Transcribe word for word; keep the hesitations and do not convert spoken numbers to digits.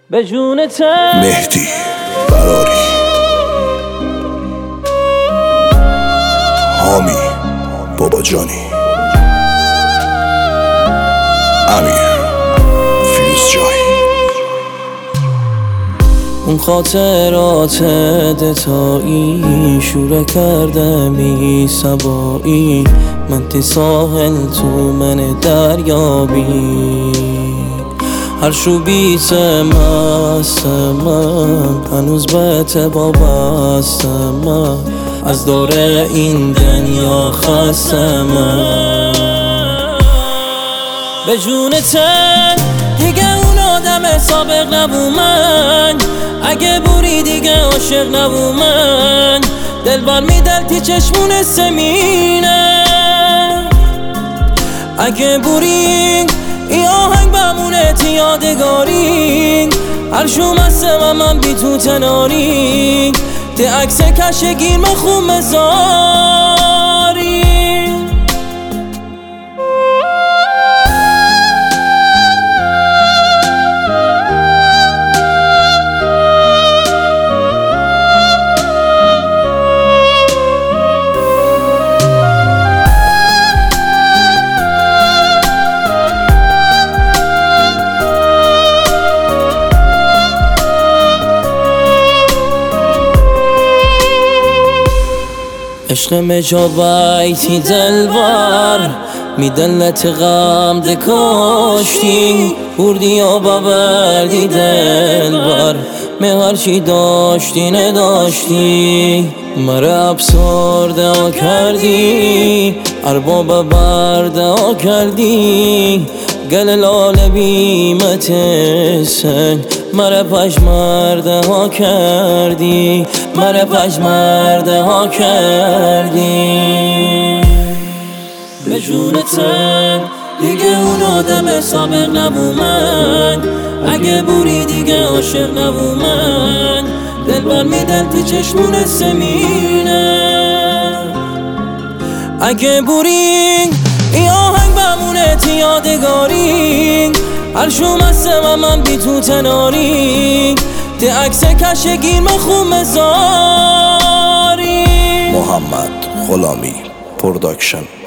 به جونتم مهدی براری، حامی بابا جانی، امیر فیوز جای. اون خاطرات دتایی شوره کردمی سبایی، من تی ساحل تو من دریابی، هر شو بیت مست من هنوز به تبا بست من، از دور این دنیا خسته من. به جونتن دیگه اون آدم سابق نبو من، اگه بوری دیگه عاشق نبو من، دلبر میدل تی چشمون سمینه، اگه بوری ای آهنگ بمونه تی یادگاری، هر شو مسته و من بی تو تناری، تی عکس کشگیر من خون مزاری. عشق مجابیتی دلبر میدلت غم دکاشتی، بردی و ببردی دلبر می هرچی داشتی نداشتی، مره افسرده ها کردی ارباب برده ها کردی، گل لاله بیمت سن مره پشمرده ها کردی، مره پشمرده ها کردی. به جونتن دیگه اون آدم سابق نبو من، اگه بوری دیگه عاشق نبو من، دلبر میدن تی چشمون سمینه، اگه بوری ای آهنگ بمونه تی یادگاری، هر شو مسته و من بی تو تناری، تی عکس کشگیر من خون مزاری. محمد غلامی پروداکشن.